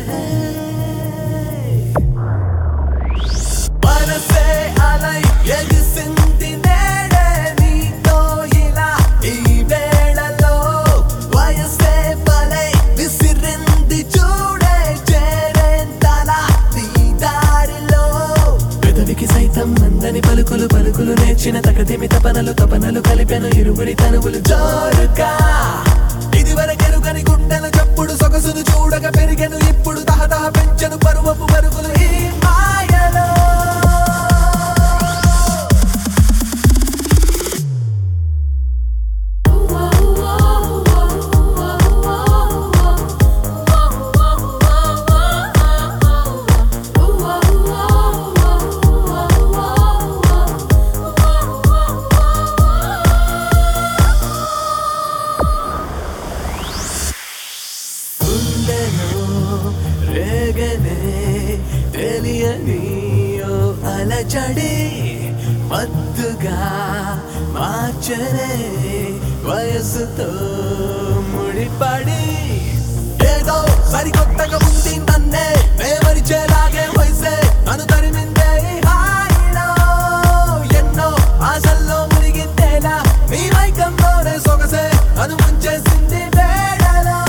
మనసే అలై ఎగిసింది నేడే నీతో ఇలా ఈ వేళలో వయసే బలై విసిరింది చూడే చేరేంతలా నీ దారిలో పెదవికి సైతం అందని పలుకులు పలుకులు నేర్చిన తకదిమి తపనలు కలిపెను ఇరువురి తనువులు జోరుగా ఇదివరకెరుగని గుండెల చప్పుడు సొగసును చూడగా పెరిగెను ఇప్పుడు తహతహ పెంచెను పరువపు పరుగులు ఈ మాయలో రేగనే తెలియని ఓ అలజడి మత్తుగా మార్చనే వయసుతో ముడిపడి ఏదో సరికొత్తగా ఉంది నన్నే మేమరిచేలాగే వయసే నన్ను తరిమిందే ఈ హాయిలో ఎన్నో ఆశల్లో మునిగిందేలా నీ మైకంలోనే సొగసే నన్ను ముంచేసింది వేళలో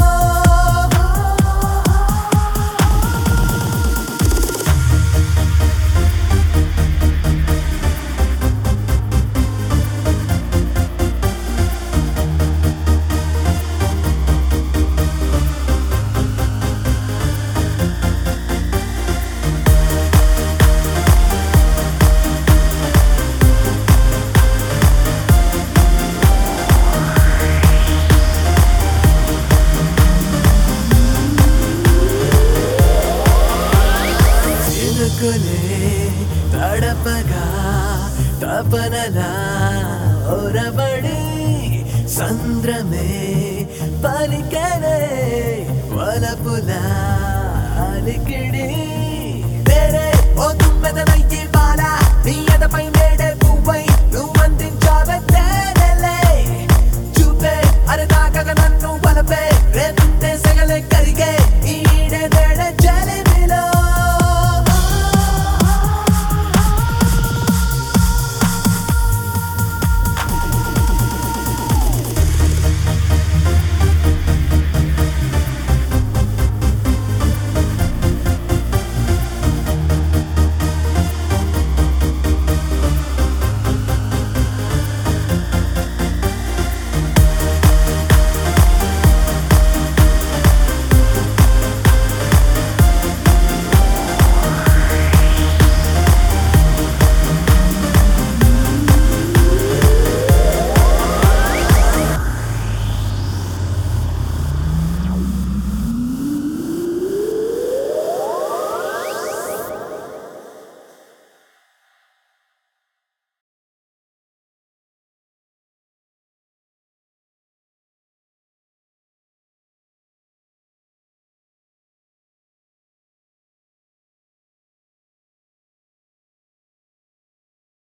తడపగా తపనలా ఒరబడి సంద్రమే పలికనే వలపులా అలికిడి